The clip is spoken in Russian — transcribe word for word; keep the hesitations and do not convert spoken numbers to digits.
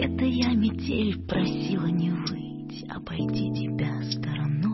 Это я, метель, просила не выть, обойти тебя стороной.